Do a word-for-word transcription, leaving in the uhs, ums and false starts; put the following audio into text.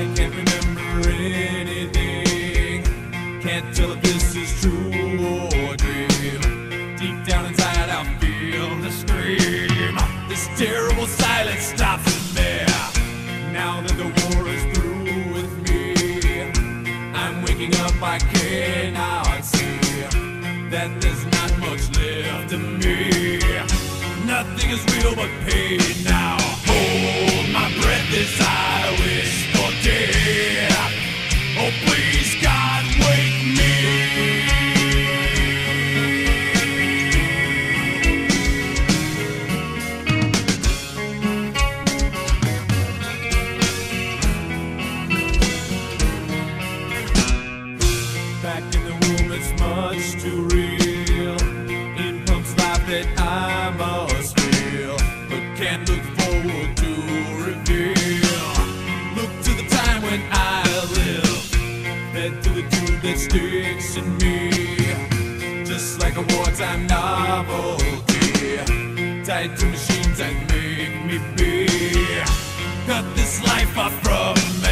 can't remember anything. Can't tell if this is true or dream. Deep down inside I feel the scream. This terrible silence stops in there. Now that the war is through with me, I'm waking up, I cannot see that there's not much left of me. Nothing is real but pain now. Hold my breath as I wish for death. Oh please God, wake me. Back in the womb it's much too real. In pumps life that I must feel, but can't look forward to reveal. Look to the time when I live, head to the tube that sticks in me, just like a wartime novelty, tied to machines that make me be. Cut this life off from me.